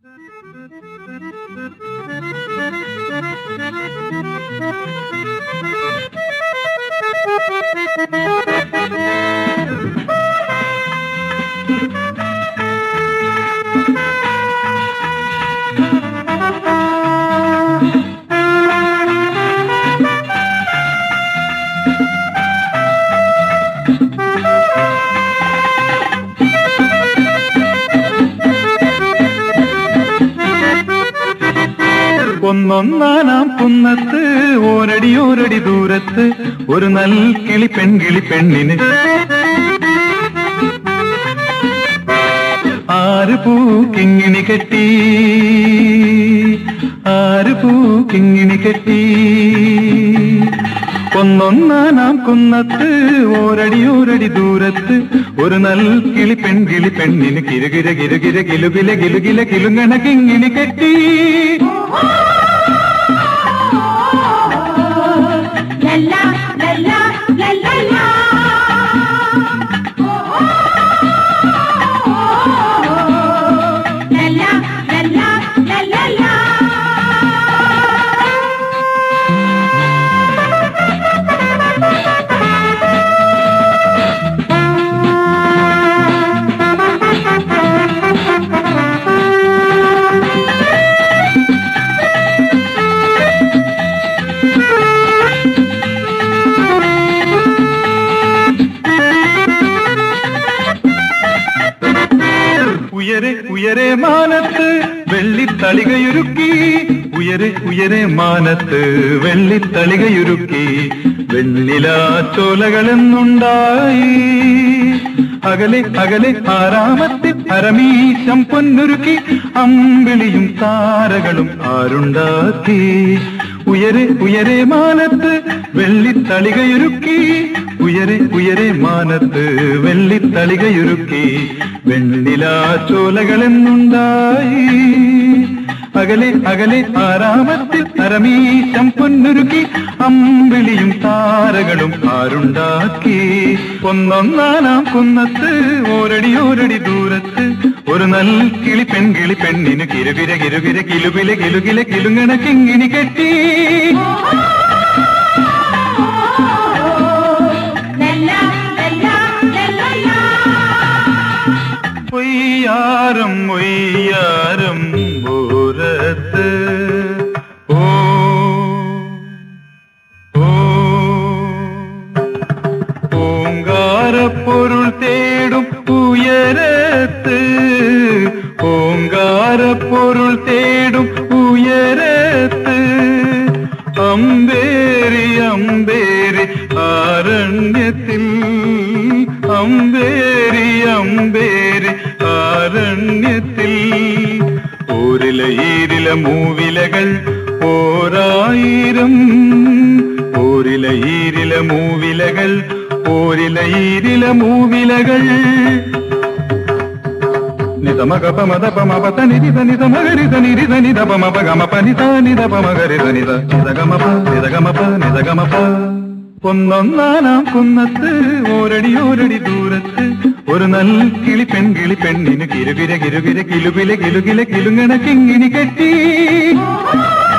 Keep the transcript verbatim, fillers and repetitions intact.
ഒന്നൊന്നാനാം കുന്നത്ത് ഓരടി ഓരടി ദൂരത്ത് ഒരു നൽകിളി പെൺകിളി പെണ്ണിന് ആര് പൂക്കിങ്ങിണി കെട്ടി ആര് പൂക്കിങ്ങിണി കെട്ടി. ഒന്നൊന്നാനാം കുന്നത്ത് ഓരടി ഓരടി ദൂരത്ത് ഒരു നൽകിളി പെൺകിളി പെണ്ണിന് കിരുകിര കിരുകിര കിലുകില കിലുകില കിലുങ്ങണ കിങ്ങിണി കെട്ടി. ഉയരെ ഉയരെ മാനത്ത് വെള്ളിത്തളികയൊരുക്കി ഉയരെ ഉയരെ മാനത്ത് വെള്ളിത്തളികയൊരുക്കി വെണ്ണിലാ ചോലകളെന്നുണ്ടായി. അകലെ അകലെ ആരാമത്തിൽ അരമീശം പൊന്നൊരുക്കി അമ്പിളിയും താരകളും ആരുണ്ടാക്കി. ഉയരെ ഉയരെ മാനത്ത് വെള്ളിത്തളികയൊരുക്കി ഉയരെ ഉയരെ മാനത്ത് വെള്ളിത്തളികയൊരുക്കി വെണ്ണിലാ ചോലകളെന്നുണ്ടായി. അകലെ അകലെ ആരാമത്തിൽ അരമീശം പൊന്നൊരുക്കി അമ്പിളിയും താരകളും ആരുണ്ടാക്കി. ഒന്നൊന്നാനാം കുന്നത്ത് ഓരടി ഓരടി ദൂരത്ത് ഒരു നൽകിളി പെൺകിളി പെണ്ണിന് കിരുകിര കിരുകിര കിലുകില കിലുകില കിലുങ്ങണ കിങ്ങിണി കെട്ടി. ഒയ്യാരം ഒയ്യാരം ഓരത്ത് ഓ ഓ ഓങ്കാരപ്പൊരുൾ തേടും ഉയരത്ത് ഓങ്കാരപ്പൊരുൾ തേടും ഉയരത്ത് അമ്പേരി അമ്പേരി ആരണ്യത്തിൽ അമ്പേരി അമ്പേരി ആരണ്യത്തിൽ ഓരില ഈരില മൂവിലകൾ ഓരായിരം ഓരില ഈരില മൂവിലകൾ ഓരില ഈരില മൂവിലകൾ. നിതമഗപ മദപമപത നിരിത നിതമഗരിത നിരിത നിതപമപഗമപ നിത നിതപമഗരിത നിത നിതഗമപ നിതഗമപ നിതഗമപ. ഒന്നൊന്നാനാം കുന്നത്ത് ഓരടി ഓരടി ദൂരത്ത് ഒരു നൽകിളി പെൺകിളി പെണ്ണിന് കിരുകിര കിരുകിര കിലുകില കിലുകില കിലുങ്ങണ കിങ്ങിണി കെട്ടി.